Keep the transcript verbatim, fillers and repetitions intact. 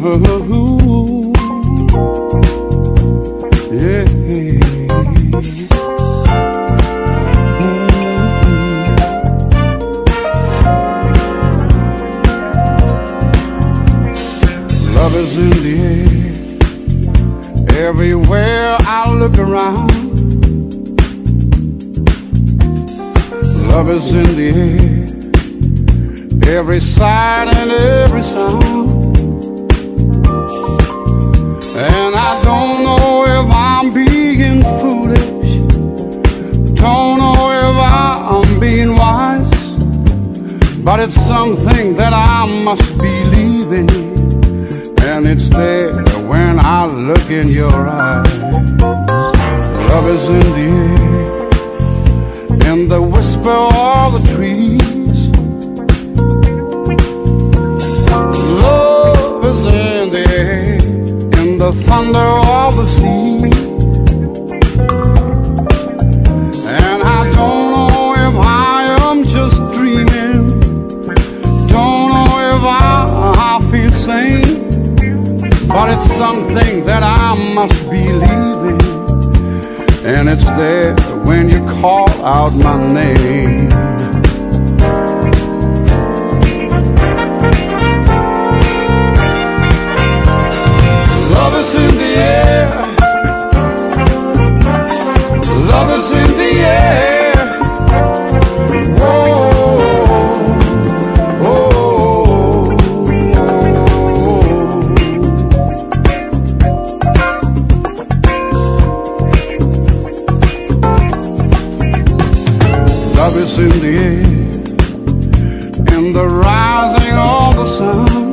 Ooh, yeah. Love is in the air, everywhere I look around. Love is in the air, every sight and every sound. And I don't know if I'm being foolish, don't know if I'm being wise, but it's something that I must believe in. And it's there when I look in your eyes. Love is in the air, in the whisper of the trees. Love is in the air, in the thunder of the sea. And I don't know if I am just dreaming, don't know if I, I feel sane, but it's something that I must believe in. And it's there when you call out my name. Love is in the air, love is in the air. Whoa. Love is in the air, in the rising of the sun.